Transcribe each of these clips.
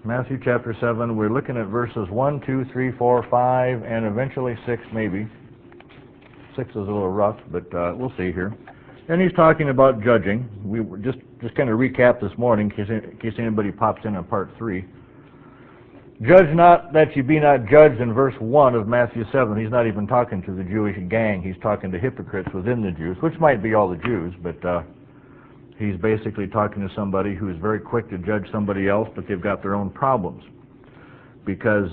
Matthew chapter 7. We're looking at verses 1, 2, 3, 4, 5, and eventually 6 maybe. 6 is a little rough, but we'll see here. And he's talking about judging. We were just kind of recap this morning in case anybody pops in on part 3. Judge not that ye be not judged in verse 1 of Matthew 7. He's not even talking to the Jewish gang. He's talking to hypocrites within the Jews, which might be all the Jews, but he's basically talking to somebody who's very quick to judge somebody else, but they've got their own problems. Because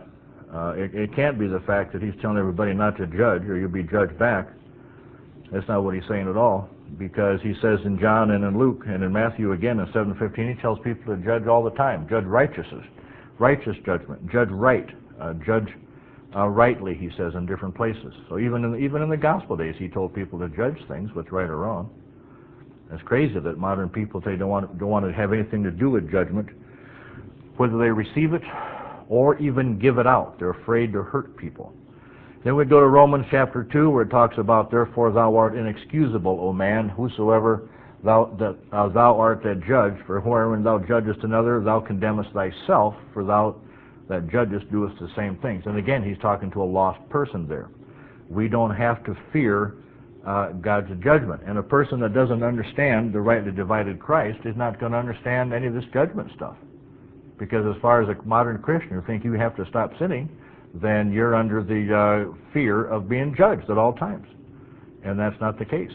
it can't be the fact that he's telling everybody not to judge or you'll be judged back. That's not what he's saying at all. Because he says in John and in Luke and in Matthew again in 7:15, he tells people to judge all the time. Judge righteous judgment. Judge right. Judge rightly, he says in different places. So even in the gospel days, he told people to judge things, what's right or wrong. It's crazy that modern people say don't want to have anything to do with judgment, whether they receive it or even give it out. They're afraid to hurt people. Then we go to Romans chapter 2, where it talks about, therefore thou art inexcusable, O man, whosoever thou art that judge, for wherein thou judgest another, thou condemnest thyself, for thou that judgest doest the same things. And again, he's talking to a lost person there. We don't have to fear God's judgment. And a person that doesn't understand the rightly divided Christ is not going to understand any of this judgment stuff. Because as far as a modern Christian who think you have to stop sinning, then you're under the fear of being judged at all times. And that's not the case.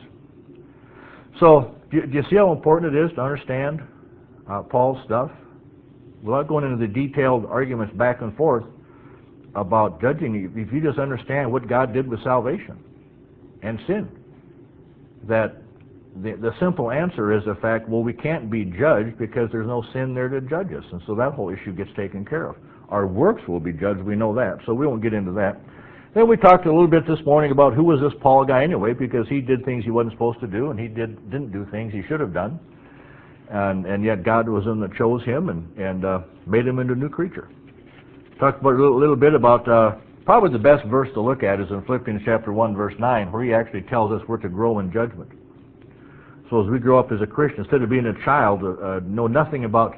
So, do you see how important it is to understand Paul's stuff? Without going into the detailed arguments back and forth about judging, if you just understand what God did with salvation and sin, that the simple answer is the fact, well, we can't be judged because there's no sin there to judge us. And so that whole issue gets taken care of. Our works will be judged, we know that, so we won't get into that. Then we talked a little bit this morning about who was this Paul guy anyway, because he did things he wasn't supposed to do, and he didn't do things he should have done. And yet God was the one that chose him and made him into a new creature. Talked about a little bit about, probably the best verse to look at is in Philippians chapter 1, verse 9, where he actually tells us we're to grow in judgment. So as we grow up as a Christian, instead of being a child, know nothing about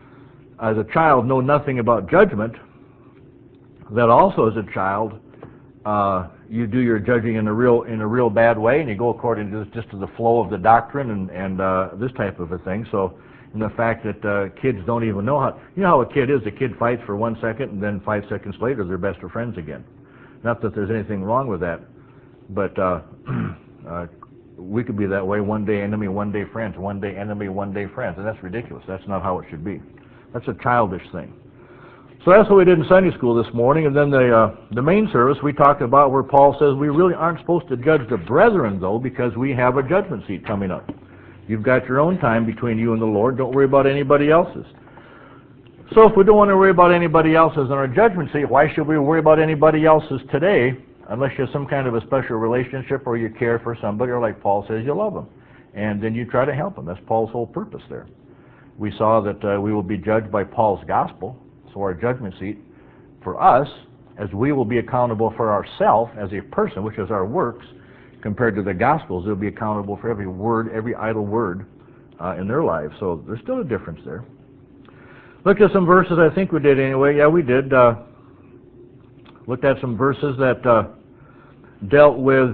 judgment, that also as a child, you do your judging in a real bad way, and you go according to just to the flow of the doctrine and this type of a thing. So, and the fact that kids don't even know how, you know how a kid is. A kid fights for 1 second, and then 5 seconds later they're best of friends again. Not that there's anything wrong with that, but we could be that way. One day enemy, one day friends. One day enemy, one day friends, and that's ridiculous. That's not how it should be. That's a childish thing. So that's what we did in Sunday school this morning, and then the main service we talked about where Paul says we really aren't supposed to judge the brethren, though, because we have a judgment seat coming up. You've got your own time between you and the Lord. Don't worry about anybody else's. So if we don't want to worry about anybody else's on our judgment seat, why should we worry about anybody else's today, unless you have some kind of a special relationship or you care for somebody, or like Paul says, you love them. And then you try to help them. That's Paul's whole purpose there. We saw that we will be judged by Paul's gospel. So our judgment seat for us, as we will be accountable for ourselves as a person, which is our works, compared to the Gospels, they'll be accountable for every word, every idle word in their lives. So there's still a difference there. Looked at some verses, I think we did anyway. Yeah, we did. Looked at some verses that dealt with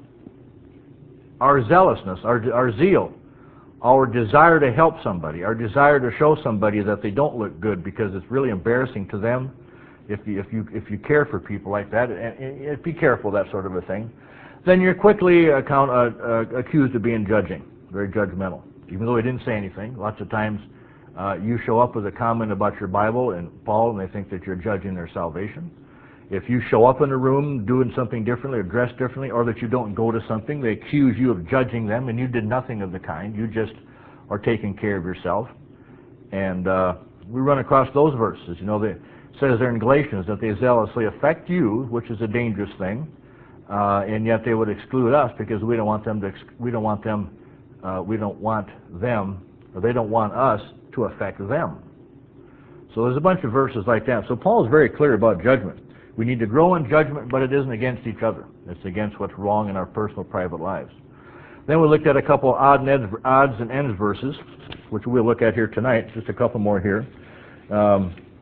our zealousness, our zeal, our desire to help somebody, our desire to show somebody that they don't look good because it's really embarrassing to them. If you care for people like that, and be careful, that sort of a thing, then you're quickly accused of being judging, very judgmental. Even though he didn't say anything, lots of times you show up with a comment about your Bible and Paul, and they think that you're judging their salvation. If you show up in a room doing something differently or dressed differently, or that you don't go to something, they accuse you of judging them, and you did nothing of the kind. You just are taking care of yourself. And we run across those verses. You know, it says there in Galatians that they zealously affect you, which is a dangerous thing, and yet they would exclude us because we don't want them, or they don't want us to affect them. So there's a bunch of verses like that. So Paul is very clear about judgment. We need to grow in judgment, but it isn't against each other. It's against what's wrong in our personal, private lives. Then we looked at a couple odds and ends verses, which we'll look at here tonight, just a couple more here.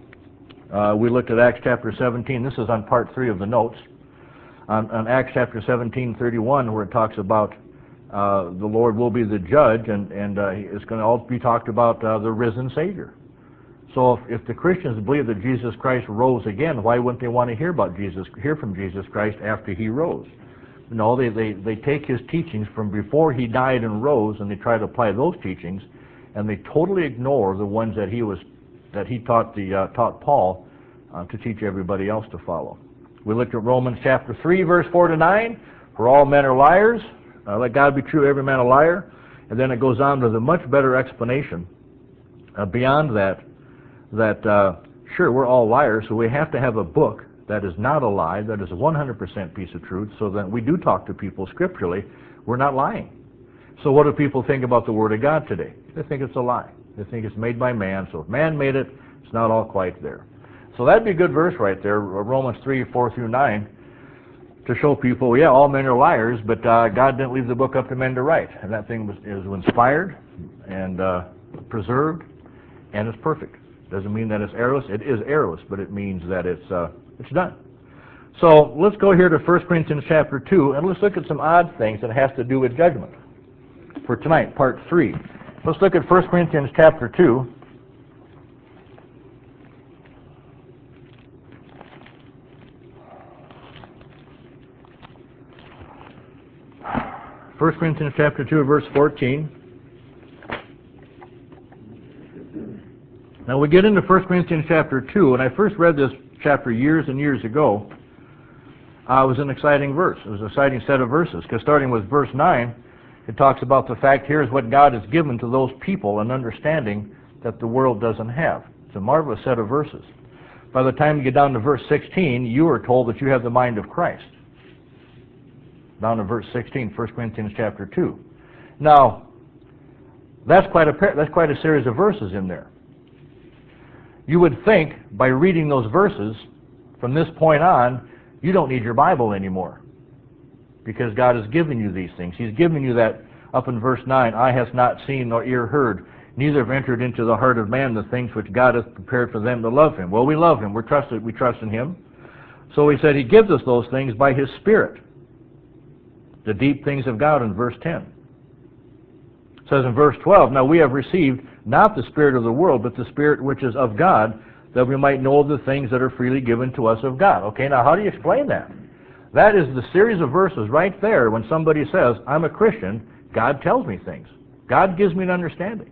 We looked at Acts chapter 17. This is on part 3 of the notes. On Acts chapter 17:31, where it talks about the Lord will be the judge, and it's going to all be talked about the risen Savior. So if the Christians believe that Jesus Christ rose again, why wouldn't they want to hear from Jesus Christ after he rose? No, they take his teachings from before he died and rose, and they try to apply those teachings, and they totally ignore the ones that he taught Paul to teach everybody else to follow. We looked at Romans chapter 3, verse 4 to 9. For all men are liars. Let God be true, every man a liar. And then it goes on to the much better explanation beyond that, sure, we're all liars, so we have to have a book that is not a lie, that is a 100% piece of truth, so that we do talk to people scripturally, we're not lying. So what do people think about the Word of God today? They think it's a lie. They think it's made by man, so if man made it, it's not all quite there. So that'd be a good verse right there, Romans 3, 4 through 9, to show people, yeah, all men are liars, but God didn't leave the book up to men to write. And that thing is inspired and preserved, and it's perfect. Doesn't mean that it's errorless. It is errorless, but it means that it's done. So let's go here to 1 Corinthians chapter 2, and let's look at some odd things that has to do with judgment for tonight, part 3. Let's look at 1 Corinthians chapter 2. 1 Corinthians chapter 2, verse 14. Now we get into 1 Corinthians chapter 2, and I first read this chapter years and years ago. It was an exciting verse. It was an exciting set of verses, because starting with verse 9, it talks about the fact, here's what God has given to those people, an understanding that the world doesn't have. It's a marvelous set of verses. By the time you get down to verse 16, you are told that you have the mind of Christ. Down to verse 16, 1 Corinthians chapter 2. Now, that's quite a series of verses in there. You would think, by reading those verses, from this point on, you don't need your Bible anymore, because God has given you these things. He's given you that, up in verse 9, eye hath not seen nor ear heard, neither have entered into the heart of man the things which God hath prepared for them that love him. Well, we love him. We trust in him. So he said he gives us those things by his Spirit. The deep things of God in verse 10. It says in verse 12, now we have received not the spirit of the world, but the Spirit which is of God, that we might know the things that are freely given to us of God. Okay, now how do you explain that? That is the series of verses right there. When somebody says, I'm a Christian, God tells me things. God gives me an understanding.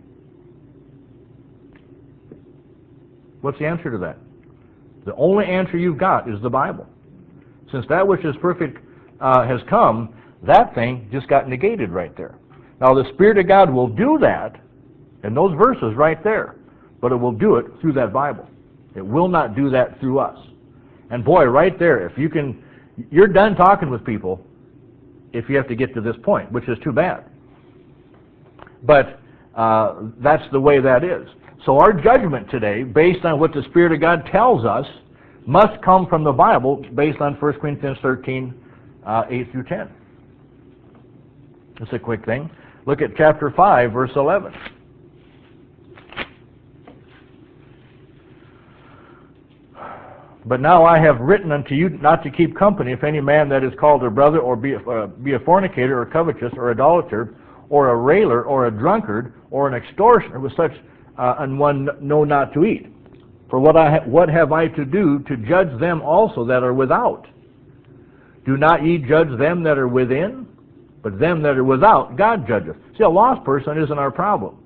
What's the answer to that? The only answer you've got is the Bible. Since that which is perfect has come, that thing just got negated right there. Now the Spirit of God will do that in those verses right there, but it will do it through that Bible. It will not do that through us. And boy, right there, if you can, you're done talking with people if you have to get to this point, which is too bad. But that's the way that is. So our judgment today, based on what the Spirit of God tells us, must come from the Bible, based on 1 Corinthians 13, 8 through 10. It's a quick thing. Look at chapter 5, verse 11. But now I have written unto you not to keep company if any man that is called a brother, or be a fornicator, or covetous, or idolater, or a railer, or a drunkard, or an extortioner, with such an one know not to eat. For what have I to do to judge them also that are without? Do not ye judge them that are within? But them that are without, God judgeth. See, a lost person isn't our problem.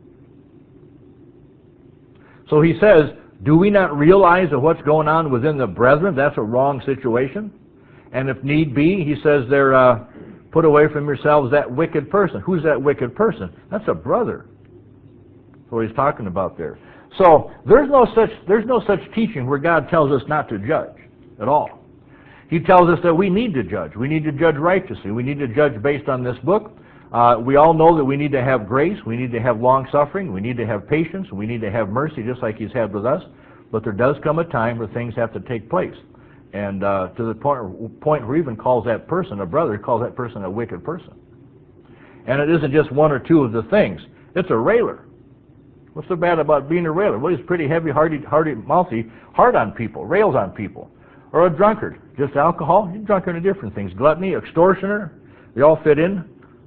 So he says, do we not realize that what's going on within the brethren, that's a wrong situation? And if need be, he says they're put away from yourselves that wicked person. Who's that wicked person? That's a brother. That's what he's talking about there. So there's no such teaching where God tells us not to judge at all. He tells us that we need to judge. We need to judge righteously. We need to judge based on this book. We all know that we need to have grace. We need to have long-suffering. We need to have patience. We need to have mercy, just like he's had with us. But there does come a time where things have to take place. And to the point where he even calls that person a brother, he calls that person a wicked person. And it isn't just one or two of the things. It's a railer. What's so bad about being a railer? Well, he's pretty heavy-mouthy, hard on people, rails on people. Or a drunkard, just alcohol. He's drunk on different things. Gluttony, extortioner, they all fit in.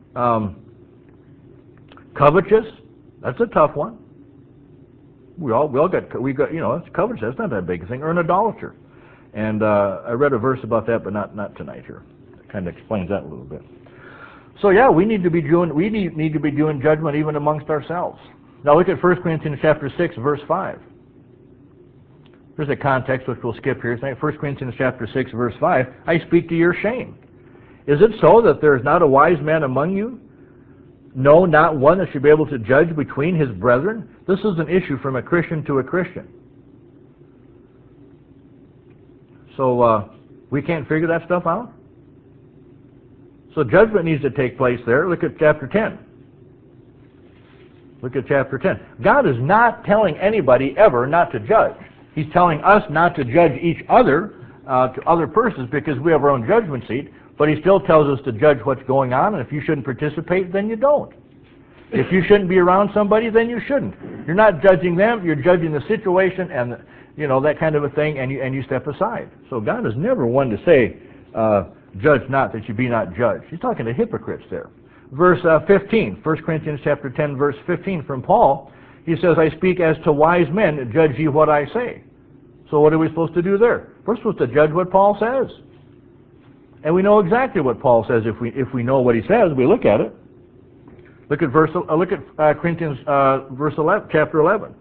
Covetous, that's a tough one. We got it's covetous. That's not that big a thing. Or an idolater. And I read a verse about that, but not tonight here. It kind of explains that a little bit. So yeah, we need to be doing judgment even amongst ourselves. Now look at 1 Corinthians chapter 6, verse 5. There's a context which we'll skip here. 1 Corinthians chapter 6, verse 5. I speak to your shame. Is it so that there is not a wise man among you? No, not one that should be able to judge between his brethren. This is an issue from a Christian to a Christian. So we can't figure that stuff out? So judgment needs to take place there. Look at chapter 10. Look at chapter 10. God is not telling anybody ever not to judge. He's telling us not to judge each other to other persons because we have our own judgment seat, but he still tells us to judge what's going on, and if you shouldn't participate, then you don't. If you shouldn't be around somebody, then you shouldn't. You're not judging them, you're judging the situation and that kind of a thing, and you step aside. So God is never one to say, judge not that you be not judged. He's talking to hypocrites there. Verse 15, 1 Corinthians chapter 10, verse 15 from Paul, he says, I speak as to wise men, judge ye what I say. So what are we supposed to do there? We're supposed to judge what Paul says. And we know exactly what Paul says if we know what he says, we look at it. Look at Corinthians verse 11, chapter 11.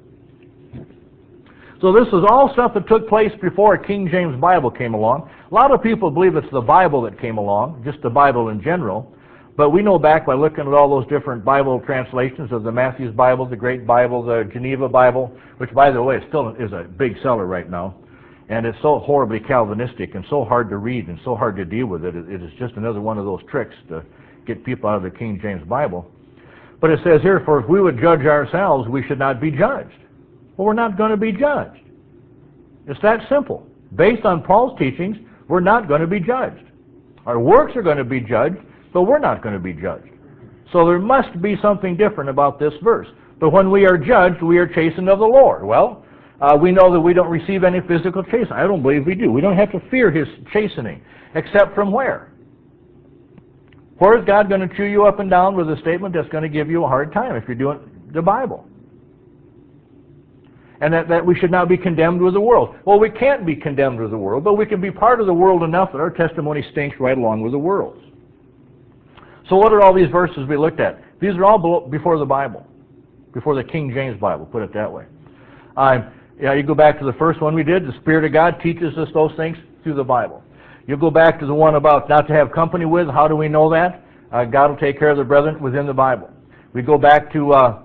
So this is all stuff that took place before a King James Bible came along. A lot of people believe it's the Bible that came along, just the Bible in general. But we know back by looking at all those different Bible translations of the Matthew's Bible, the Great Bible, the Geneva Bible, which, by the way, still is a big seller right now. And it's so horribly Calvinistic and so hard to read and so hard to deal with it. It is just another one of those tricks to get people out of the King James Bible. But it says here, for if we would judge ourselves, we should not be judged. Well, we're not going to be judged. It's that simple. Based on Paul's teachings, we're not going to be judged. Our works are going to be judged, but we're not going to be judged. So there must be something different about this verse. But when we are judged, we are chastened of the Lord. Well, we know that we don't receive any physical chastening. I don't believe we do. We don't have to fear his chastening, except from where? Where is God going to chew you up and down with a statement that's going to give you a hard time if you're doing the Bible? And that we should not be condemned with the world. Well, we can't be condemned with the world, but we can be part of the world enough that our testimony stinks right along with the world's. So what are all these verses we looked at? These are all before the Bible, before the King James Bible, put it that way. You go back to the first one we did, the Spirit of God teaches us those things through the Bible. You go back to the one about not to have company with, how do we know that? God will take care of the brethren within the Bible. We go back to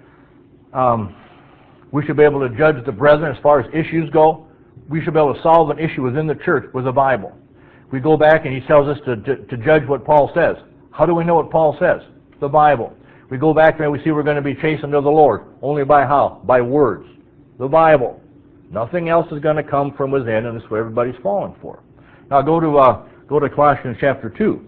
we should be able to judge the brethren as far as issues go. We should be able to solve an issue within the church with the Bible. We go back and he tells us to judge what Paul says. How do we know what Paul says? The Bible. We go back and we see we're going to be chastened of the Lord. Only by how? By words. The Bible. Nothing else is going to come from within, and this is what everybody's falling for. Now go to Colossians chapter 2.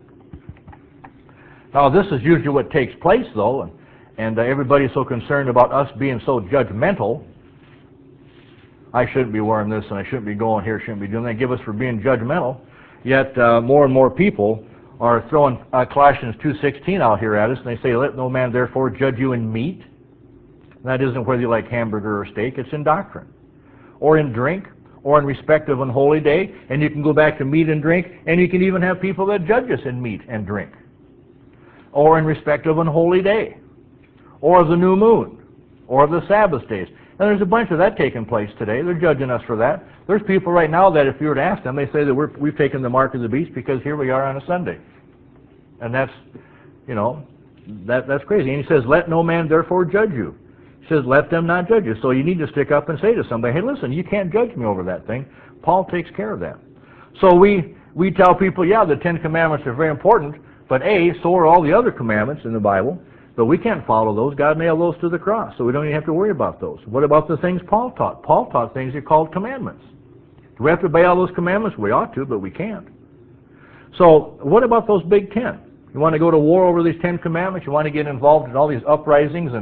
Now this is usually what takes place, though, and everybody's so concerned about us being so judgmental. I shouldn't be wearing this, and I shouldn't be going here, shouldn't be doing that. Give us for being judgmental. Yet more and more people are throwing Colossians 2:16 out here at us, and they say, let no man therefore judge you in meat. That isn't whether you like hamburger or steak, it's in doctrine. Or in drink, or in respect of an holy day, and you can go back to meat and drink, and you can even have people that judge us in meat and drink. Or in respect of an holy day, or of the new moon, or of the Sabbath days. And there's a bunch of that taking place today. They're judging us for that. There's people right now that if you were to ask them, they say that we've taken the mark of the beast because here we are on a Sunday. And that's, that's crazy. And he says, let no man therefore judge you. He says, let them not judge you. So you need to stick up and say to somebody, hey, listen, you can't judge me over that thing. Paul takes care of that. So we tell people, yeah, the 10 Commandments are very important, but so are all the other commandments in the Bible. But we can't follow those. God nailed those to the cross, so we don't even have to worry about those. What about the things Paul taught? Paul taught things he called commandments. Do we have to obey all those commandments? We ought to, but we can't. So what about those big 10? You want to go to war over these 10 commandments? You want to get involved in all these uprisings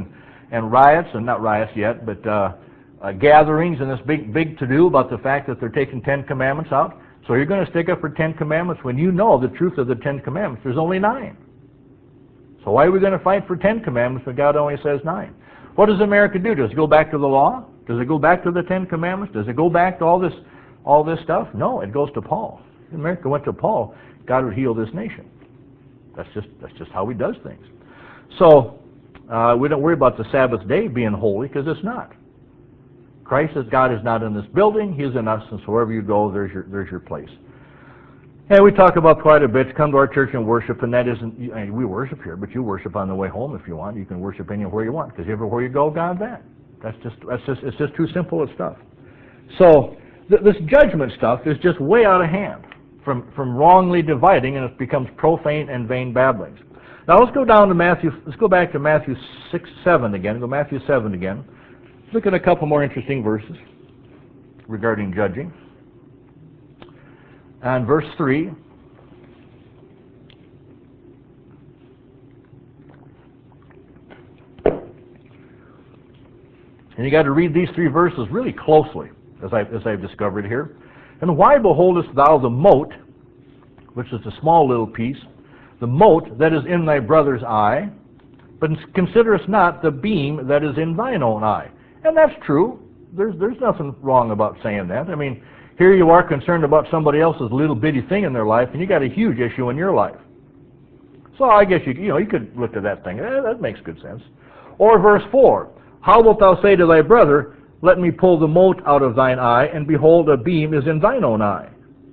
and riots, and not riots yet, but gatherings and this big to-do about the fact that they're taking 10 Commandments out. So you're going to stick up for 10 Commandments when you know the truth of the 10 Commandments. There's only 9. So why are we going to fight for 10 Commandments when God only says 9? What does America do? Does it go back to the law? Does it go back to the 10 Commandments? Does it go back to all this stuff? No, it goes to Paul. If America went to Paul, God would heal this nation. That's just how he does things. So we don't worry about the Sabbath day being holy, because it's not. Christ says God is not in this building, He is in us, and so wherever you go, there's your place. And we talk about quite a bit, come to our church and worship, and that isn't, we worship here, but you worship on the way home if you want. You can worship anywhere you want, because everywhere you go, God's at. It's just too simple of stuff. So this judgment stuff is just way out of hand from wrongly dividing, and it becomes profane and vain babblings. Now let's go down to Matthew. Let's go back to Matthew 6:7 again. Go Matthew 7 again. Look at a couple more interesting verses regarding judging. And verse 3. And you got to read these 3 verses really closely, as I've discovered here. And why beholdest thou the mote, which is the small little piece, the mote that is in thy brother's eye, but considerest not the beam that is in thine own eye? And that's true. There's nothing wrong about saying that. I mean, here you are concerned about somebody else's little bitty thing in their life, and you got a huge issue in your life. So I guess you could look at that thing. That makes good sense. Or verse 4, how wilt thou say to thy brother, let me pull the mote out of thine eye, and behold, a beam is in thine own eye?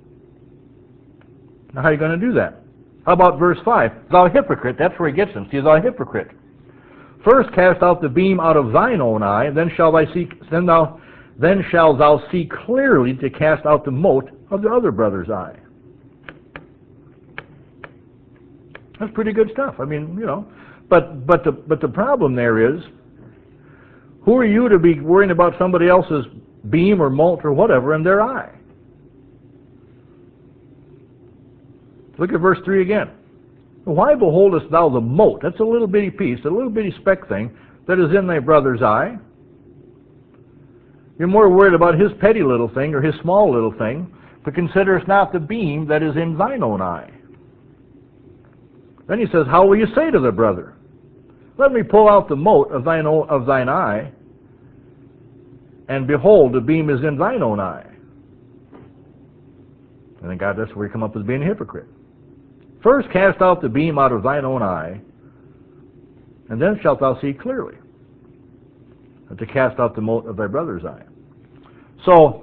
Now how are you going to do that? How about verse 5? Thou hypocrite, that's where he gets him. See, thou hypocrite. First cast out the beam out of thine own eye, then shalt thou see clearly to cast out the mote of the other brother's eye. That's pretty good stuff. I mean, but the problem there is, who are you to be worrying about somebody else's beam or mote or whatever in their eye? Look at verse 3 again. Why beholdest thou the mote? That's a little bitty piece, a little bitty speck thing that is in thy brother's eye. You're more worried about his petty little thing or his small little thing, but considerest not the beam that is in thine own eye. Then he says, how will you say to the brother, let me pull out the mote of thine eye, and behold, the beam is in thine own eye? And then God, that's where you come up with being a hypocrite. First cast out the beam out of thine own eye, and then shalt thou see clearly to cast out the mote of thy brother's eye. So,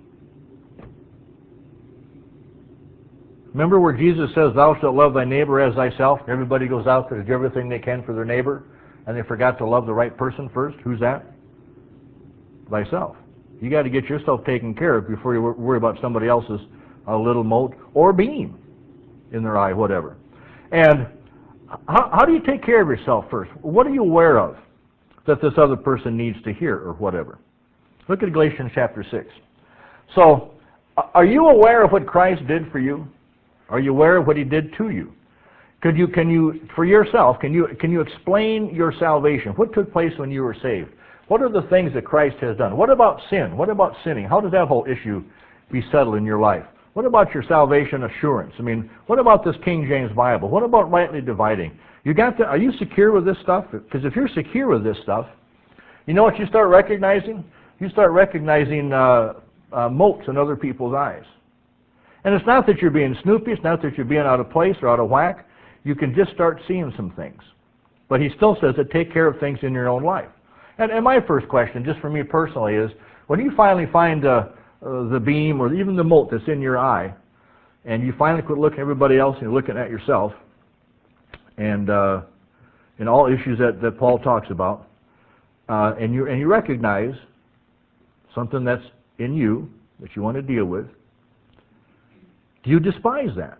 remember where Jesus says, thou shalt love thy neighbor as thyself? Everybody goes out to do everything they can for their neighbor, and they forgot to love the right person first. Who's that? Thyself. You got to get yourself taken care of before you worry about somebody else's little mote or beam in their eye, whatever. And how do you take care of yourself first? What are you aware of that this other person needs to hear or whatever? Look at Galatians chapter 6. So, are you aware of what Christ did for you? Are you aware of what He did to you? Can you, for yourself, can you explain your salvation? What took place when you were saved? What are the things that Christ has done? What about sin? What about sinning? How does that whole issue be settled in your life? What about your salvation assurance? I mean, what about this King James Bible? What about rightly dividing? Are you secure with this stuff? Because if you're secure with this stuff, you know what you start recognizing? You start recognizing motes in other people's eyes. And it's not that you're being snoopy, it's not that you're being out of place or out of whack. You can just start seeing some things. But he still says that take care of things in your own life. And my first question, just for me personally, is when you finally find the beam or even the mote that's in your eye, and you finally quit looking at everybody else and you're looking at yourself, and in all issues that Paul talks about, and you recognize something that's in you that you want to deal with, do you despise that?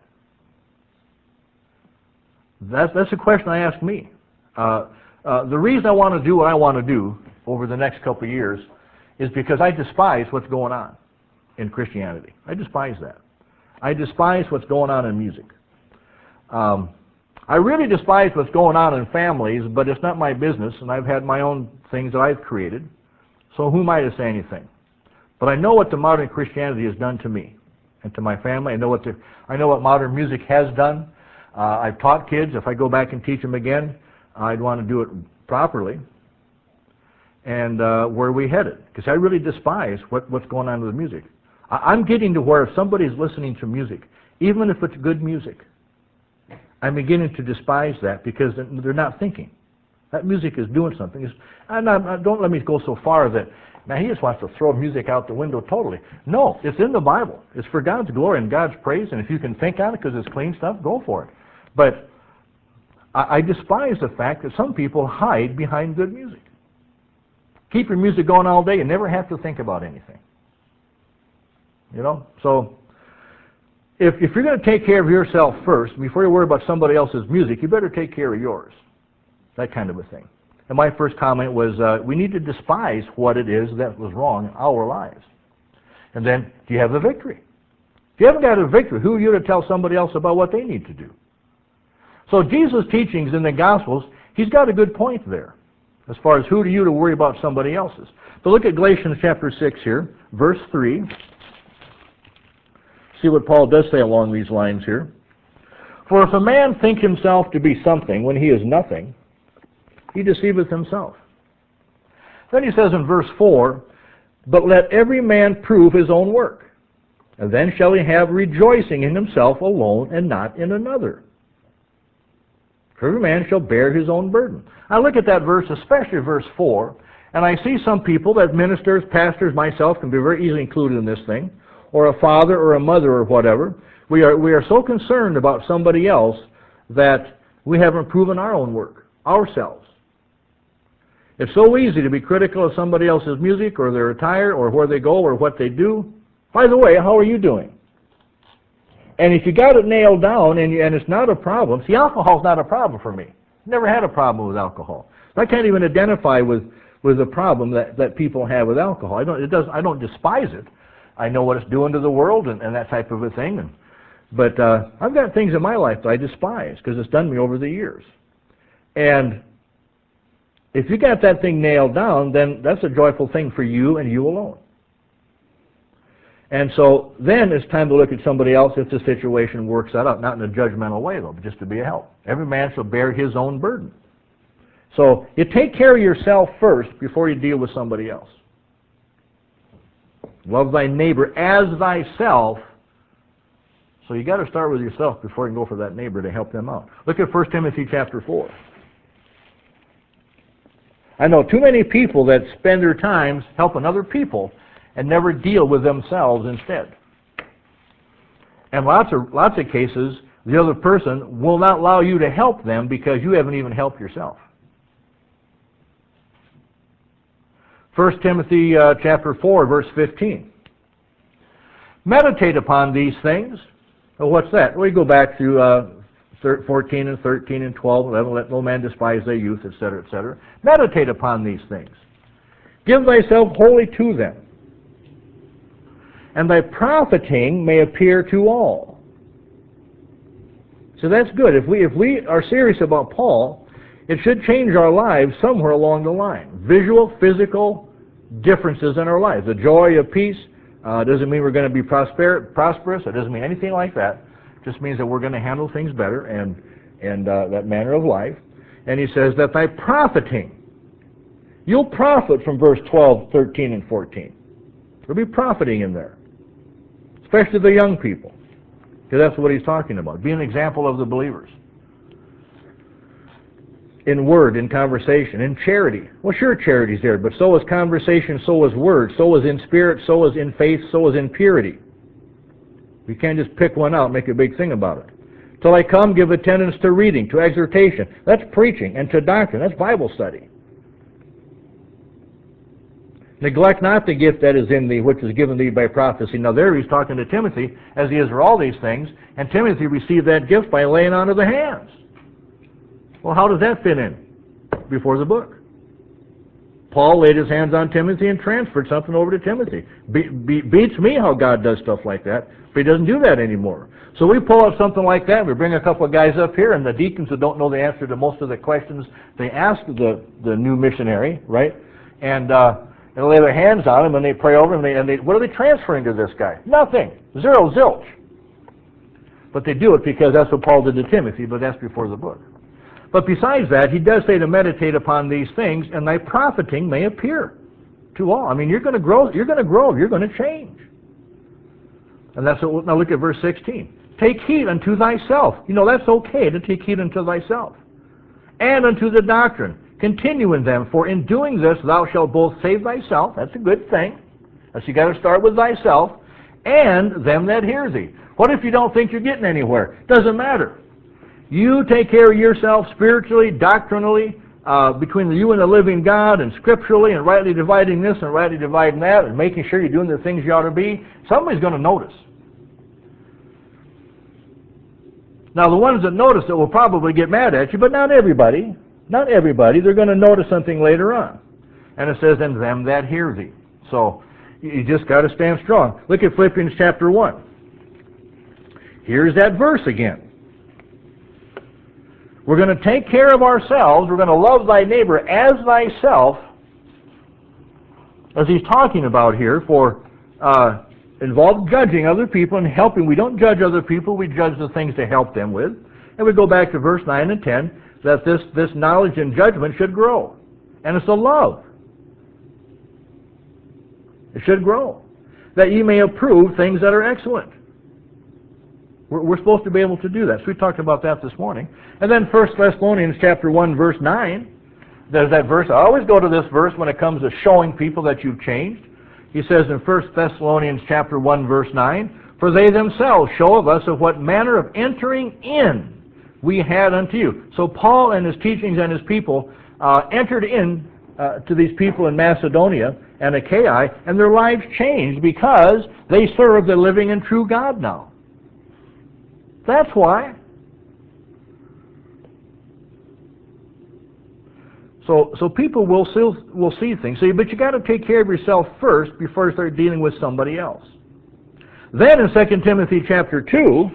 That's a question I ask me. The reason I want to do what I want to do over the next couple of years is because I despise what's going on in Christianity. I despise that. I despise what's going on in music. I really despise what's going on in families, but it's not my business, and I've had my own things that I've created. So who am I to say anything? But I know what the modern Christianity has done to me and to my family. I know what modern music has done. I've taught kids. If I go back and teach them again, I'd want to do it properly. And where are we headed? Because I really despise what's going on with the music. I'm getting to where if somebody's listening to music, even if it's good music, I'm beginning to despise that because they're not thinking. That music is doing something. Don't let me go so far that, now he just wants to throw music out the window totally. No, it's in the Bible. It's for God's glory and God's praise, and if you can think on it because it's clean stuff, go for it. But I despise the fact that some people hide behind good music. Keep your music going all day and never have to think about anything. You know? So, if you're going to take care of yourself first, before you worry about somebody else's music, you better take care of yours. That kind of a thing. And my first comment was, we need to despise what it is that was wrong in our lives. And then, do you have the victory? If you haven't got a victory, who are you to tell somebody else about what they need to do? So Jesus' teachings in the Gospels, he's got a good point there, as far as who are you to worry about somebody else's. But look at Galatians chapter 6 here, verse 3. See what Paul does say along these lines here. For if a man think himself to be something when he is nothing, he deceiveth himself. Then he says in verse 4, but let every man prove his own work, and then shall he have rejoicing in himself alone and not in another. For every man shall bear his own burden. I look at that verse, especially verse 4, and I see some people that ministers, pastors, myself, can be very easily included in this thing, or a father or a mother or whatever. We are so concerned about somebody else that we haven't proven our own work, ourselves. It's so easy to be critical of somebody else's music or their attire or where they go or what they do. By the way, how are you doing? And if you got it nailed down and it's not a problem, see, alcohol's not a problem for me. Never had a problem with alcohol. I can't even identify with the problem that people have with alcohol. I don't despise it. I know what it's doing to the world and that type of a thing. But I've got things in my life that I despise because it's done me over the years. And if you got that thing nailed down, then that's a joyful thing for you and you alone. And so then it's time to look at somebody else if the situation works out, not in a judgmental way though, but just to be a help. Every man shall bear his own burden. So you take care of yourself first before you deal with somebody else. Love thy neighbor as thyself. So you got to start with yourself before you can go for that neighbor to help them out. Look at 1 Timothy chapter 4. I know too many people that spend their times helping other people and never deal with themselves instead. And lots of cases, the other person will not allow you to help them because you haven't even helped yourself. 1 Timothy chapter 4, verse 15. Meditate upon these things. Well, what's that? We go back to 14 and 13 and 12, 11, let no man despise thy youth, etc., etc. Meditate upon these things. Give thyself wholly to them, and thy profiting may appear to all. So that's good. If we are serious about Paul, it should change our lives somewhere along the line. Visual, physical differences in our lives. The joy of peace doesn't mean we're going to be prosperous. It doesn't mean anything like that. It just means that we're going to handle things better and that manner of life. And he says that thy profiting, you'll profit from verse 12, 13, and 14. There'll be profiting in there, especially the young people, because that's what he's talking about. Be an example of the believers. In word, in conversation, in charity. Well, sure, charity's there, but so is conversation, so is word, so is in spirit, so is in faith, so is in purity. You can't just pick one out and make a big thing about it. Till I come, give attendance to reading, to exhortation. That's preaching. And to doctrine. That's Bible study. Neglect not the gift that is in thee, which is given thee by prophecy. Now there he's talking to Timothy, as he is for all these things, and Timothy received that gift by laying on of the hands. Well, how does that fit in before the book? Paul laid his hands on Timothy and transferred something over to Timothy. Beats me how God does stuff like that, but he doesn't do that anymore. So we pull up something like that, we bring a couple of guys up here, and the deacons who don't know the answer to most of the questions, they ask the new missionary, right? And they lay their hands on him, and they pray over him, and they what are they transferring to this guy? Nothing. Zero, zilch. But they do it because that's what Paul did to Timothy, but that's before the book. But besides that, he does say to meditate upon these things, and thy profiting may appear to all. I mean, you're going to grow, you're going to change. And that's what, now look at verse 16. Take heed unto thyself. You know, that's okay to take heed unto thyself. And unto the doctrine. Continue in them, for in doing this thou shalt both save thyself, that's a good thing. So you got to start with thyself, and them that hear thee. What if you don't think you're getting anywhere? Doesn't matter. You take care of yourself spiritually, doctrinally, between you and the living God, and scripturally, and rightly dividing this and rightly dividing that, and making sure you're doing the things you ought to be. Somebody's going to notice. Now, the ones that notice it will probably get mad at you, but not everybody. Not everybody. They're going to notice something later on. And it says, and them that hear thee. So, you just got to stand strong. Look at Philippians chapter 1. Here's that verse again. We're going to take care of ourselves. We're going to love thy neighbor as thyself, as he's talking about here, for involved judging other people and helping. We don't judge other people. We judge the things to help them with. And we go back to verse 9 and 10, that this knowledge and judgment should grow. And it's a love. It should grow. That ye may approve things that are excellent. We're supposed to be able to do that. So we talked about that this morning. And then 1 Thessalonians chapter 1, verse 9. There's that verse. I always go to this verse when it comes to showing people that you've changed. He says in 1 Thessalonians chapter 1, verse 9, for they themselves show of us of what manner of entering in we had unto you. So Paul and his teachings and his people entered in to these people in Macedonia and Achaia, and their lives changed because they serve the living and true God now. That's why. So people will see things. But you got to take care of yourself first before you start dealing with somebody else. Then in 2 Timothy chapter 2,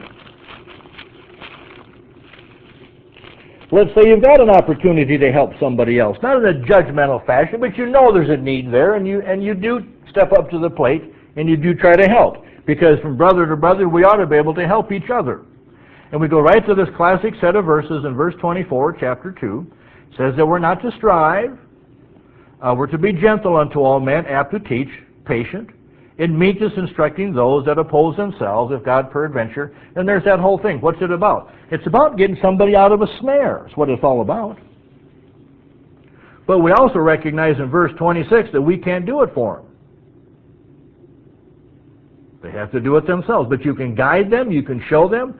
let's say you've got an opportunity to help somebody else, not in a judgmental fashion, but you know there's a need there, and you do step up to the plate and you do try to help, because from brother to brother we ought to be able to help each other. And we go right to this classic set of verses in verse 24, chapter 2. It says that we're not to strive, we're to be gentle unto all men, apt to teach, patient, in meekness instructing those that oppose themselves, if God peradventure. And there's that whole thing. What's it about? It's about getting somebody out of a snare. That's what it's all about. But we also recognize in verse 26 that we can't do it for them. They have to do it themselves. But you can guide them, you can show them.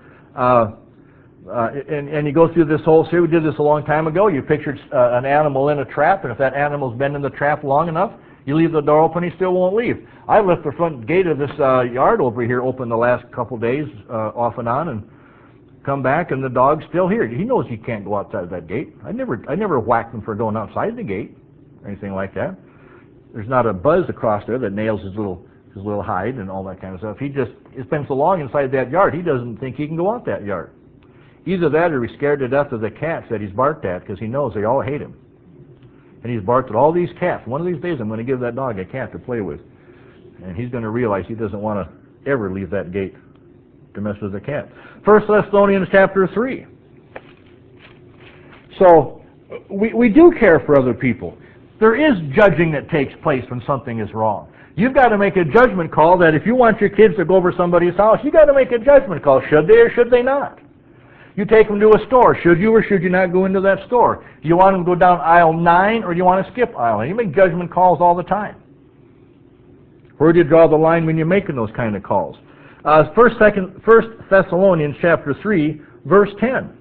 And you go through this whole series. We did this a long time ago. You pictured an animal in a trap, and if that animal's been in the trap long enough, you leave the door open, he still won't leave. I left the front gate of this yard over here open the last couple days, off and on, and come back, and the dog's still here. He knows he can't go outside that gate. I never whacked him for going outside the gate or anything like that. There's not a buzz across there that nails his little hide and all that kind of stuff. It's been so long inside that yard, he doesn't think he can go out that yard. Either that or he's scared to death of the cats that he's barked at, because he knows they all hate him. And he's barked at all these cats. One of these days I'm going to give that dog a cat to play with. And he's going to realize he doesn't want to ever leave that gate to mess with the cat. 1 Thessalonians chapter 3. So, we do care for other people. There is judging that takes place when something is wrong. You've got to make a judgment call that if you want your kids to go over somebody's house, you've got to make a judgment call. Should they or should they not? You take them to a store. Should you or should you not go into that store? Do you want them to go down aisle 9 or do you want to skip aisle 9? You make judgment calls all the time. Where do you draw the line when you're making those kind of calls? 1 Thessalonians chapter 3, verse 10.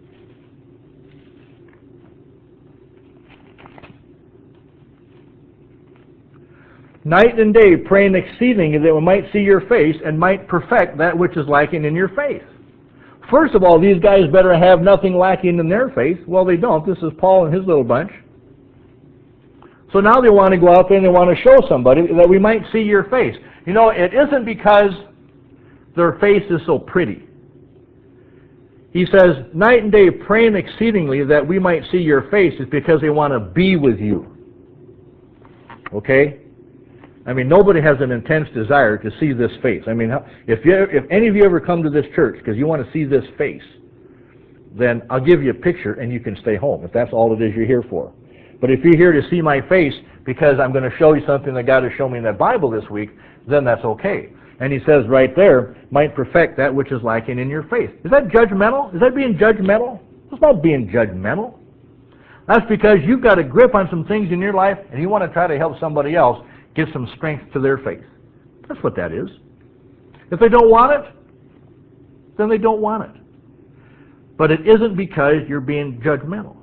Night and day praying exceedingly that we might see your face and might perfect that which is lacking in your faith. First of all, these guys better have nothing lacking in their faith. Well, they don't. This is Paul and his little bunch. So now they want to go out there and they want to show somebody that we might see your face. You know, it isn't because their face is so pretty. He says, night and day praying exceedingly that we might see your face is because they want to be with you. Okay? I mean, nobody has an intense desire to see this face. I mean, if any of you ever come to this church because you want to see this face, then I'll give you a picture and you can stay home, if that's all it is you're here for. But if you're here to see my face because I'm going to show you something that God has shown me in that Bible this week, then that's okay. And he says right there, might perfect that which is lacking in your faith. Is that judgmental? Is that being judgmental? It's not being judgmental. That's because you've got a grip on some things in your life and you want to try to help somebody else give some strength to their faith. That's what that is. If they don't want it, then they don't want it. But it isn't because you're being judgmental.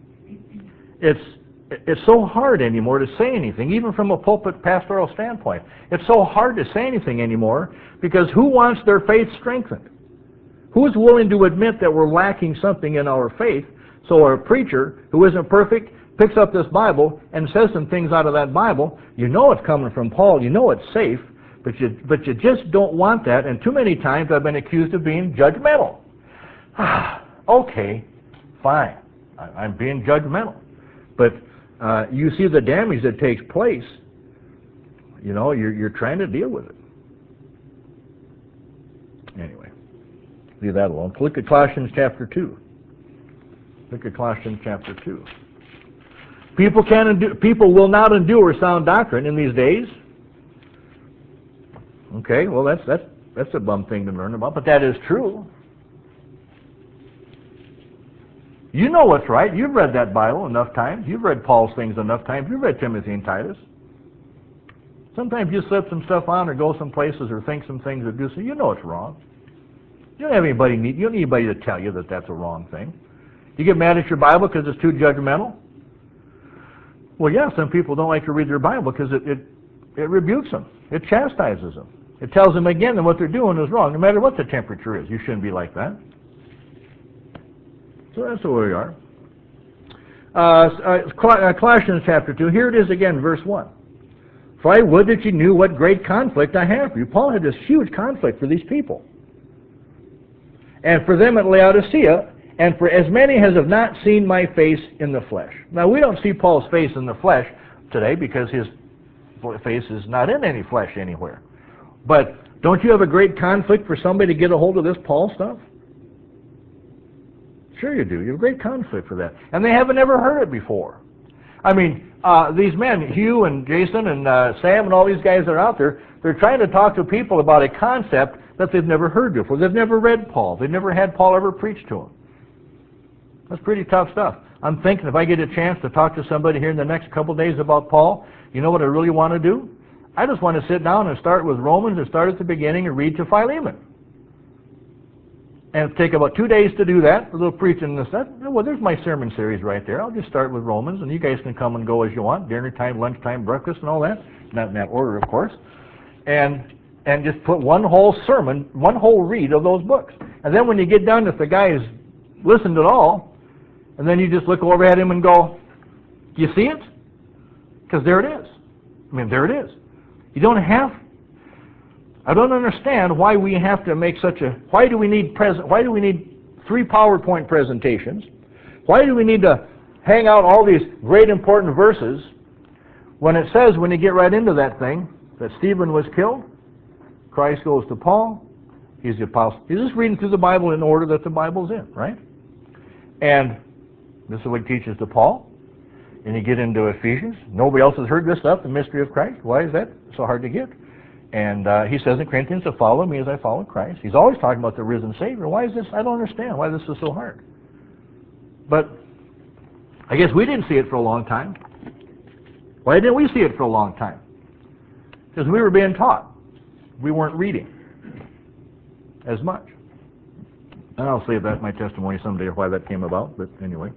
It's so hard anymore to say anything, even from a pulpit pastoral standpoint. It's so hard to say anything anymore because who wants their faith strengthened? Who is willing to admit that we're lacking something in our faith? So a preacher who isn't perfect picks up this Bible and says some things out of that Bible. You know it's coming from Paul. You know it's safe, but you just don't want that. And too many times I've been accused of being judgmental. Okay, fine. I'm being judgmental. But you see the damage that takes place. You know, you're trying to deal with it. Anyway, leave that alone. Look at Colossians chapter 2. Look at Colossians chapter 2. People will not endure sound doctrine in these days. Okay, well that's a bum thing to learn about, but that is true. You know what's right. You've read that Bible enough times. You've read Paul's things enough times. You've read Timothy and Titus. Sometimes you slip some stuff on or go some places or think some things or do so. You know it's wrong. You don't need anybody to tell you that that's a wrong thing. You get mad at your Bible because it's too judgmental? Well, yeah, some people don't like to read their Bible because it rebukes them. It chastises them. It tells them again that what they're doing is wrong, no matter what the temperature is. You shouldn't be like that. So that's where we are. Colossians chapter 2, here it is again, verse 1. For I would that you knew what great conflict I have for you. Paul had this huge conflict for these people. And for them at Laodicea, and for as many as have not seen my face in the flesh. Now, we don't see Paul's face in the flesh today because his face is not in any flesh anywhere. But don't you have a great conflict for somebody to get a hold of this Paul stuff? Sure you do. You have a great conflict for that. And they haven't ever heard it before. I mean, these men, Hugh and Jason and Sam and all these guys that are out there, they're trying to talk to people about a concept that they've never heard before. They've never read Paul. They've never had Paul ever preach to them. That's pretty tough stuff. I'm thinking if I get a chance to talk to somebody here in the next couple days about Paul, you know what I really want to do? I just want to sit down and start with Romans and start at the beginning and read to Philemon. And it'll take about 2 days to do that, a little preaching and stuff. Well, there's my sermon series right there. I'll just start with Romans, and you guys can come and go as you want, dinner time, lunchtime, breakfast, and all that. Not in that order, of course. And just put one whole sermon, one whole read of those books. And then when you get done, if the guy has listened at all, and then you just look over at him and go, do you see it? Because there it is. I mean, there it is. You don't have... I don't understand why we have to make such a... Why do we need 3 PowerPoint presentations? Why do we need to hang out all these great important verses when it says, when you get right into that thing, that Stephen was killed, Christ goes to Paul, he's the apostle. He's just reading through the Bible in order that the Bible's in, right? And this is what he teaches to Paul. And you get into Ephesians. Nobody else has heard this stuff, the mystery of Christ. Why is that so hard to get? And he says in Corinthians to follow me as I follow Christ. He's always talking about the risen Savior. Why is this? I don't understand why this is so hard. But I guess we didn't see it for a long time. Why didn't we see it for a long time? Because we were being taught. We weren't reading as much. And I'll save that my testimony someday of why that came about, but anyway.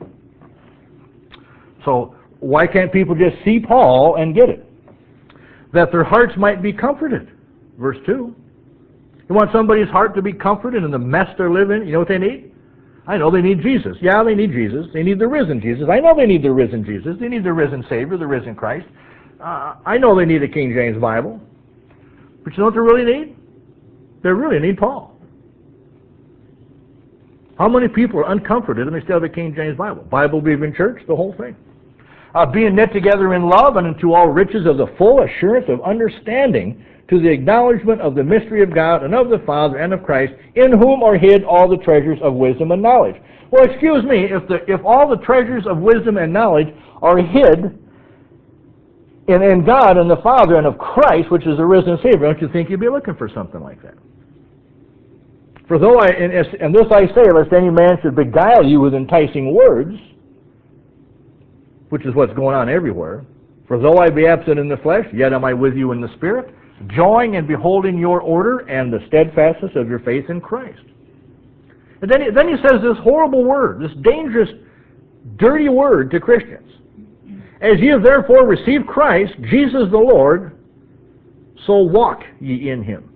So why can't people just see Paul and get it? That their hearts might be comforted. Verse 2. You want somebody's heart to be comforted in the mess they're living in? You know what they need? I know they need Jesus. Yeah, they need Jesus. They need the risen Jesus. I know they need the risen Jesus. They need the risen Savior, the risen Christ. I know they need a King James Bible. But you know what they really need? They really need Paul. How many people are uncomforted and they still have a King James Bible? Bible-believing church, the whole thing. Being knit together in love and into all riches of the full assurance of understanding, to the acknowledgement of the mystery of God and of the Father and of Christ, in whom are hid all the treasures of wisdom and knowledge. Well, excuse me, if all the treasures of wisdom and knowledge are hid in God and the Father and of Christ, which is the risen Savior, don't you think you'd be looking for something like that? For though and this I say, lest any man should beguile you with enticing words, which is what's going on everywhere. For though I be absent in the flesh, yet am I with you in the Spirit, joying and beholding your order and the steadfastness of your faith in Christ. And then he says this horrible word, this dangerous, dirty word to Christians. As ye have therefore received Christ, Jesus the Lord, so walk ye in him.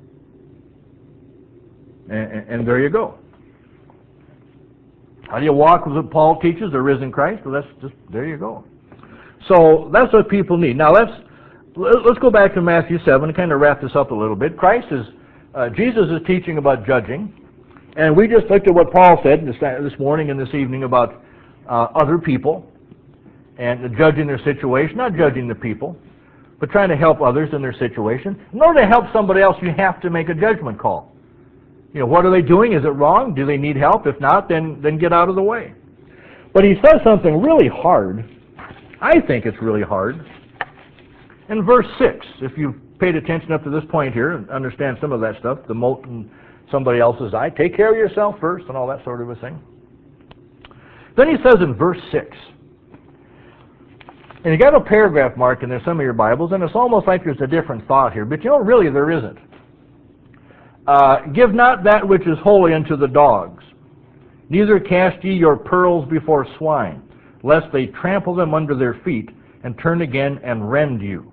And there you go. How do you walk with what Paul teaches, the risen Christ? Well, that's just, there you go. So that's what people need. Now let's go back to Matthew 7 and kind of wrap this up a little bit. Jesus is teaching about judging, and we just looked at what Paul said this morning and this evening about other people and judging their situation, not judging the people, but trying to help others in their situation. In order to help somebody else, you have to make a judgment call. You know, what are they doing? Is it wrong? Do they need help? If not, then get out of the way. But he says something really hard. I think it's really hard. In verse 6, if you've paid attention up to this point here and understand some of that stuff, the mote in somebody else's eye, take care of yourself first and all that sort of a thing. Then he says in verse 6, and you got a paragraph mark in there, some of your Bibles, and it's almost like there's a different thought here, but you know, really there isn't. Give not that which is holy unto the dogs, neither cast ye your pearls before swine, lest they trample them under their feet, and turn again and rend you.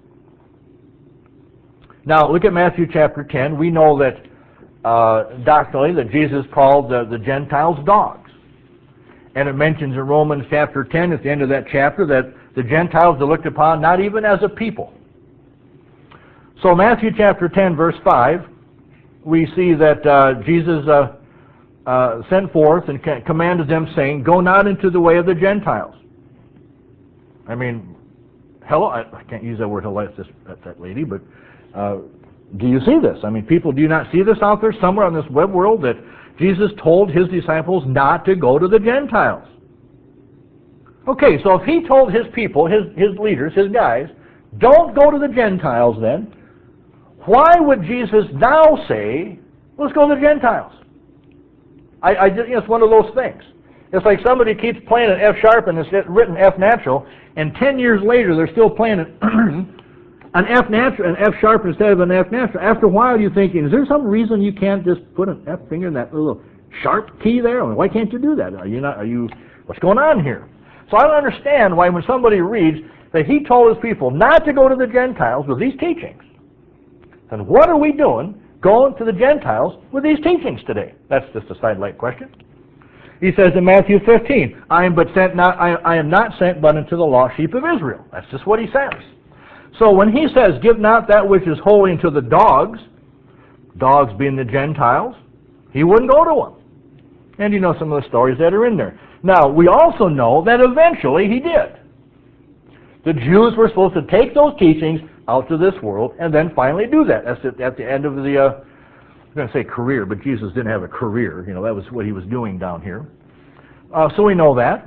Now, look at Matthew chapter 10. We know that doctrinally that Jesus called the Gentiles dogs. And it mentions in Romans chapter 10, at the end of that chapter, that the Gentiles are looked upon not even as a people. So Matthew chapter 10, verse 5, we see that Jesus sent forth and commanded them, saying, go not into the way of the Gentiles. I mean, hello, I can't use that word hello at that lady, but do you see this? I mean, people, do you not see this out there somewhere on this web world that Jesus told his disciples not to go to the Gentiles? Okay, so if he told his people, his leaders, his guys, don't go to the Gentiles then, why would Jesus now say, let's go to the Gentiles? It's one of those things. It's like somebody keeps playing an F sharp and it's written F natural, and 10 years later they're still playing an F natural, an F sharp instead of an F natural. After a while you're thinking, is there some reason you can't just put an F finger in that little sharp key there? Why can't you do that? What's going on here? So I don't understand why when somebody reads that he told his people not to go to the Gentiles with these teachings, then what are we doing going to the Gentiles with these teachings today? That's just a sidelight question. He says in Matthew 15, I am not sent but unto the lost sheep of Israel. That's just what he says. So when he says, give not that which is holy unto the dogs, dogs being the Gentiles, he wouldn't go to them. And you know some of the stories that are in there. Now, we also know that eventually he did. The Jews were supposed to take those teachings out to this world and then finally do that. That's at the end of the, I'm going to say career, but Jesus didn't have a career. You know, that was what he was doing down here. So we know that.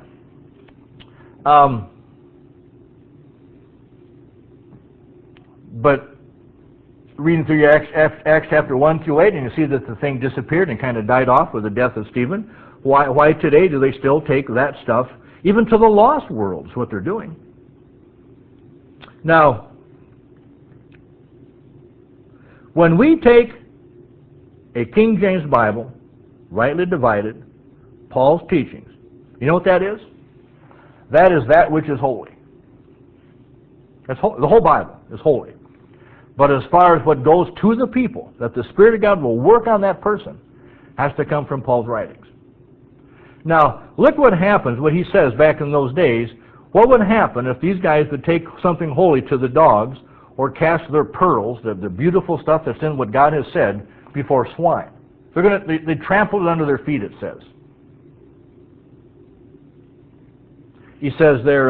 But reading through your Acts chapter 1 through 8, and you see that the thing disappeared and kind of died off with the death of Stephen. Why today do they still take that stuff, even to the lost world, is what they're doing. Now, when we take a King James Bible, rightly divided, Paul's teachings, you know what that is? That is that which is holy. The whole Bible is holy. But as far as what goes to the people, that the Spirit of God will work on that person, has to come from Paul's writings. Now, look what happens, what he says back in those days. What would happen if these guys would take something holy to the dogs or cast their pearls, the beautiful stuff that's in what God has said, before swine? They trample it under their feet, it says. He says there,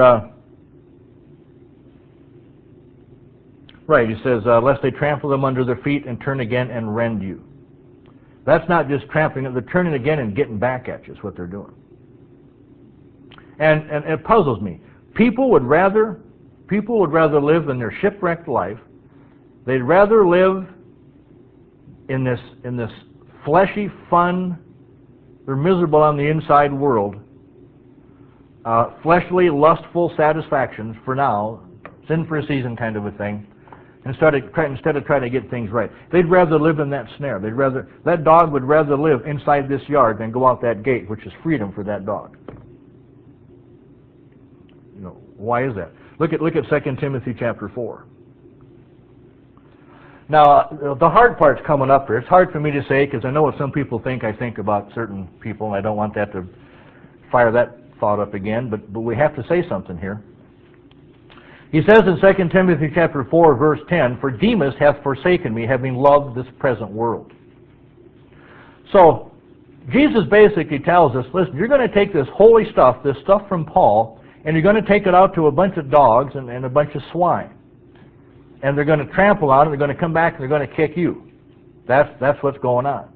right, he says, lest they trample them under their feet and turn again and rend you. That's not just trampling it, they're turning again and getting back at you is what they're doing. And it puzzles me. People would rather live in their shipwrecked life. They'd rather live in this fleshy, fun, they're miserable on the inside world, fleshly, lustful satisfactions for now, sin for a season kind of a thing, instead of trying to get things right. They'd rather live in that snare. That dog would rather live inside this yard than go out that gate, which is freedom for that dog. You know, why is that? Look at 2 Timothy chapter 4. Now, the hard part's coming up here. It's hard for me to say because I know what some people think I think about certain people, and I don't want that to fire that thought up again, but we have to say something here. He says in 2 Timothy chapter 4, verse 10, "For Demas hath forsaken me, having loved this present world." So, Jesus basically tells us, listen, you're going to take this holy stuff, this stuff from Paul, and you're going to take it out to a bunch of dogs and a bunch of swine. And they're going to trample on it, they're going to come back and they're going to kick you. That's what's going on.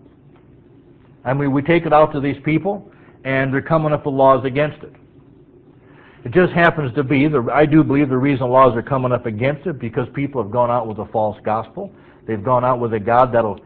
I mean, we take it out to these people, and they're coming up with laws against it. It just happens to be, I do believe the reason laws are coming up against it, because people have gone out with a false gospel. They've gone out with a God that'll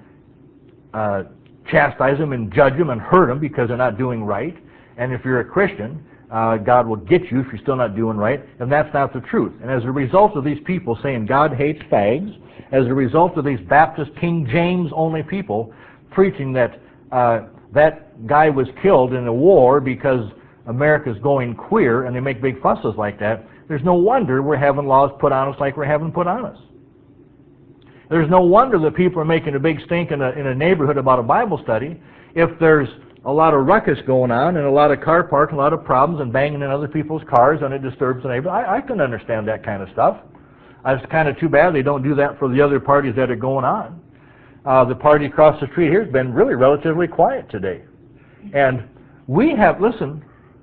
chastise them and judge them and hurt them because they're not doing right. And if you're a Christian, God will get you if you're still not doing right, and that's not the truth. And as a result of these people saying God hates fags, as a result of these Baptist King James only people preaching that that guy was killed in a war because America's going queer, and they make big fusses like that, there's no wonder we're having laws put on us like we're having put on us. There's no wonder that people are making a big stink in a neighborhood about a Bible study if there's a lot of ruckus going on and a lot of car parking, a lot of problems and banging in other people's cars, and it disturbs the neighborhood. I can understand that kind of stuff. It's kind of too bad they don't do that for the other parties that are going on. The party across the street here has been really relatively quiet today. And we have, listen,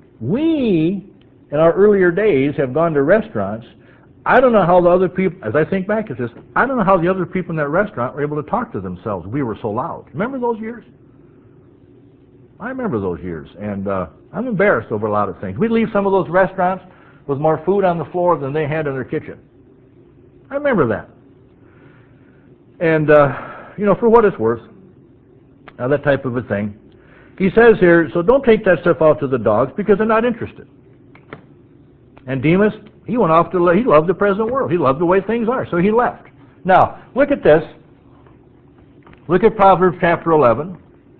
we in our earlier days have gone to restaurants. I don't know how the other people, as I think back at this, I don't know how the other people in that restaurant were able to talk to themselves. We were so loud. Remember those years? I remember those years, and I'm embarrassed over a lot of things. We'd leave some of those restaurants with more food on the floor than they had in their kitchen. I remember that. And, you know, for what it's worth, that type of a thing. He says here, so don't take that stuff out to the dogs because they're not interested. And Demas, he went off to, he loved the present world. He loved the way things are, so he left. Now, look at this. Look at Proverbs chapter 11.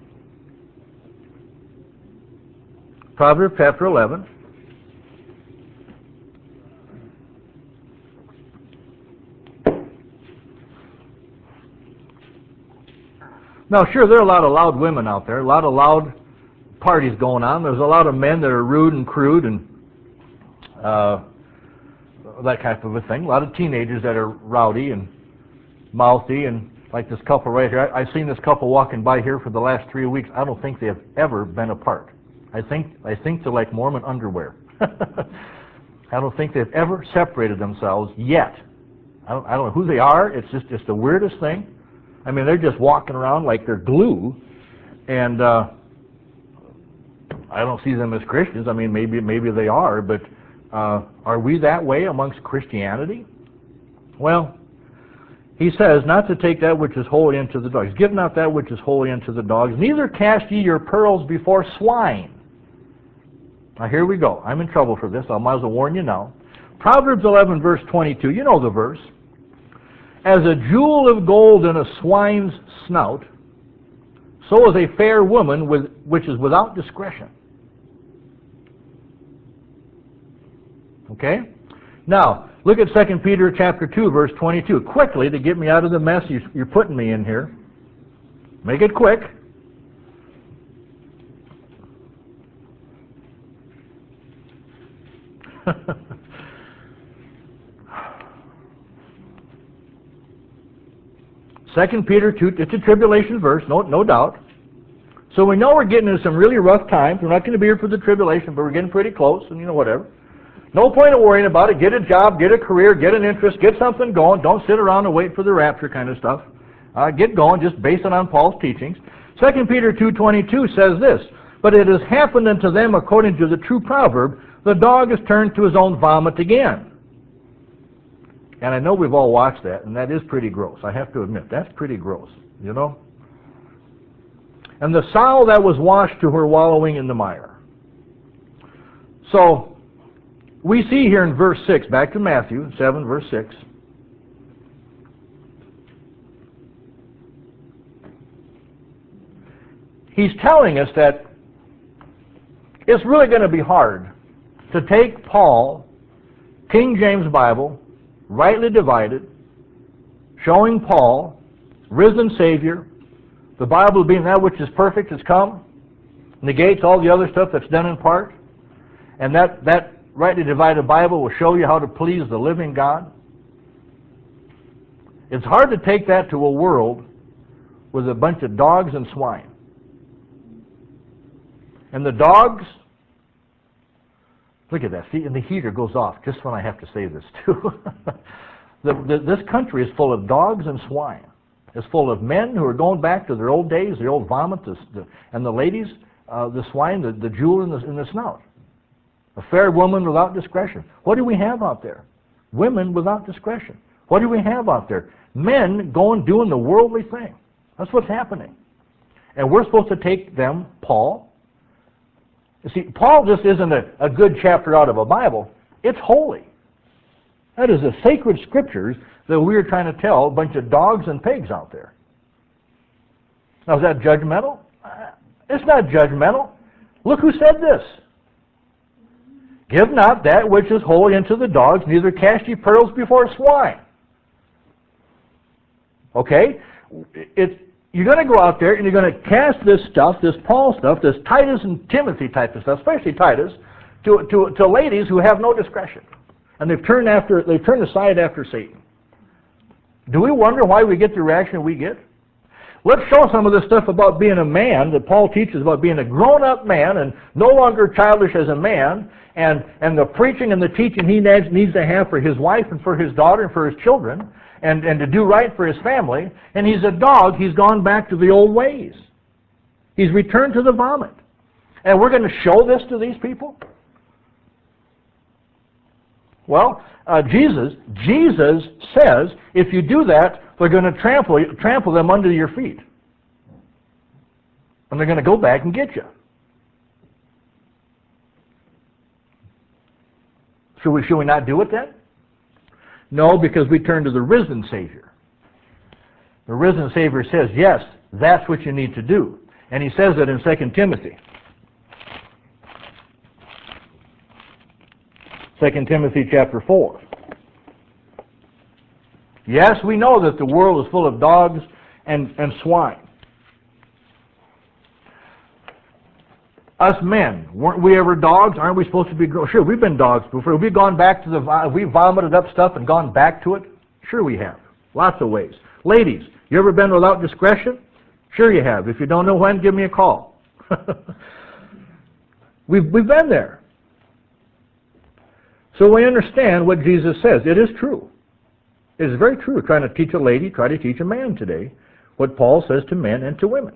Proverbs chapter 11. Now, sure, there are a lot of loud women out there, a lot of loud parties going on. There's a lot of men that are rude and crude and that type of a thing. A lot of teenagers that are rowdy and mouthy, and like this couple right here. I've seen this couple walking by here for the last 3 weeks. I don't think they have ever been apart. I think they're like Mormon underwear. I don't think they've ever separated themselves yet. I don't know who they are. It's just the weirdest thing. I mean, they're just walking around like they're glue, and I don't see them as Christians. I mean, maybe they are, but are we that way amongst Christianity? Well, he says not to take that which is holy unto the dogs. Give not that which is holy unto the dogs. Neither cast ye your pearls before swine. Now here we go. I'm in trouble for this. I might as well warn you now. Proverbs 11 verse 22. You know the verse. As a jewel of gold in a swine's snout, so is a fair woman which is without discretion. Okay? Now, look at 2 Peter chapter 2, verse 22. Quickly, to get me out of the mess you're putting me in here. Make it quick. Second Peter 2, it's a tribulation verse, no doubt. So we know we're getting into some really rough times. We're not going to be here for the tribulation, but we're getting pretty close, and whatever. No point of worrying about it. Get a job, get a career, get an interest, get something going. Don't sit around and wait for the rapture kind of stuff. Get going, just based on Paul's teachings. 2 Peter 2:22 says this, "But it has happened unto them according to the true proverb, the dog is turned to his own vomit again." And I know we've all watched that, and that is pretty gross. I have to admit, that's pretty gross, And the sow that was washed to her wallowing in the mire. So, we see here in verse 6, back to Matthew 7, verse 6. He's telling us that it's really going to be hard to take Paul, King James Bible, rightly divided, showing Paul, risen Savior, the Bible being that which is perfect has come, negates all the other stuff that's done in part, and that rightly divided Bible will show you how to please the living God. It's hard to take that to a world with a bunch of dogs and swine. And the dogs, look at that, see, and the heater goes off just when I have to say this too. This country is full of dogs and swine. It's full of men who are going back to their old days, the old vomit, and the ladies, the swine, the jewel in the snout. A fair woman without discretion. What do we have out there? Women without discretion. What do we have out there? Men going doing the worldly thing. That's what's happening. And we're supposed to take them, Paul. You see, Paul just isn't a good chapter out of a Bible. It's holy. That is the sacred scriptures that we're trying to tell a bunch of dogs and pigs out there. Now, is that judgmental? It's not judgmental. Look who said this. Give not that which is holy unto the dogs, neither cast ye pearls before swine. Okay? You're going to go out there and you're going to cast this stuff, this Paul stuff, this Titus and Timothy type of stuff, especially Titus, to ladies who have no discretion. And they've turned aside after Satan. Do we wonder why we get the reaction we get? Let's show some of this stuff about being a man that Paul teaches about being a grown-up man and no longer childish as a man, and the preaching and the teaching he needs to have for his wife and for his daughter and for his children, and to do right for his family. And he's a dog. He's gone back to the old ways. He's returned to the vomit. And we're going to show this to these people? Well, Jesus says, if you do that, they're going to trample them under your feet. And they're going to go back and get you. Should we not do it then? No, because we turn to the risen Savior. The risen Savior says, yes, that's what you need to do. And he says that in 2 Timothy. 2 Timothy chapter 4. Yes, we know that the world is full of dogs and swine. Us men, weren't we ever dogs? Aren't we supposed to be? Sure, we've been dogs before. Have we gone back to have we vomited up stuff and gone back to it? Sure we have. Lots of ways. Ladies, you ever been without discretion? Sure you have. If you don't know when, give me a call. We've been there. So we understand what Jesus says. It is true. It is very true. Trying to teach a lady, try to teach a man today what Paul says to men and to women.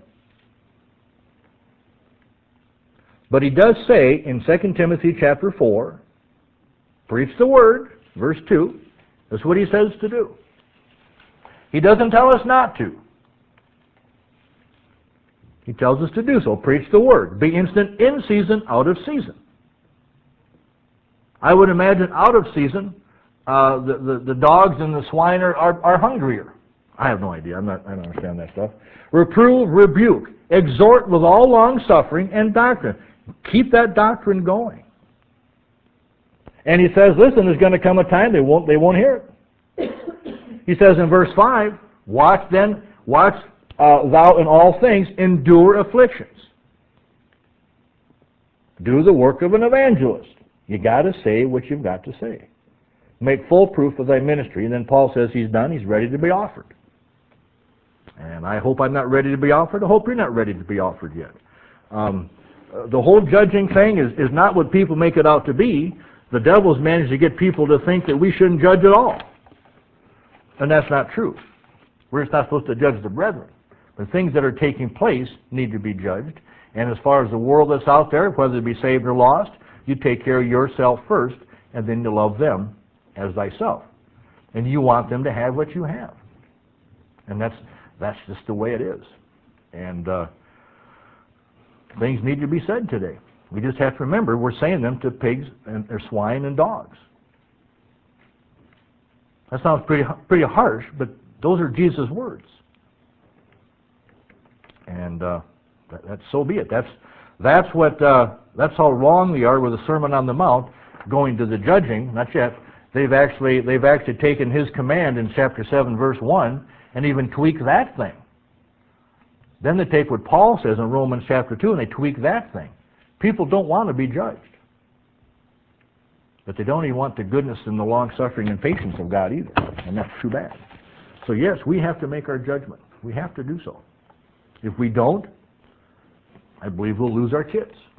But he does say in 2 Timothy chapter 4, preach the word, verse 2. That's what he says to do. He doesn't tell us not to. He tells us to do so. Preach the word. Be instant in season, out of season. I would imagine out of season, the dogs and the swine are hungrier. I have no idea. I don't understand that stuff. Reprove, rebuke, exhort with all long suffering and doctrine. Keep that doctrine going. And he says, listen, there's going to come a time they won't hear it. He says in verse 5, watch thou in all things, endure afflictions. Do the work of an evangelist. You got to say what you've got to say. Make full proof of thy ministry. And then Paul says he's done. He's ready to be offered. And I hope I'm not ready to be offered. I hope you're not ready to be offered yet. The whole judging thing is not what people make it out to be. The devil's managed to get people to think that we shouldn't judge at all. And that's not true. We're just not supposed to judge the brethren. The things that are taking place need to be judged. And as far as the world that's out there, whether it be saved or lost, you take care of yourself first, and then you love them as thyself. And you want them to have what you have. And that's just the way it is. And things need to be said today. We just have to remember we're saying them to pigs and or swine and dogs. That sounds pretty harsh, but those are Jesus' words. And that's so be it. That's how wrong we are with the Sermon on the Mount, going to the judging. Not yet. They've actually taken his command in chapter 7, verse 1, and even tweak that thing. Then they take what Paul says in Romans chapter 2 and they tweak that thing. People don't want to be judged. But they don't even want the goodness and the long-suffering and patience of God either. And that's too bad. So yes, we have to make our judgment. We have to do so. If we don't, I believe we'll lose our kids.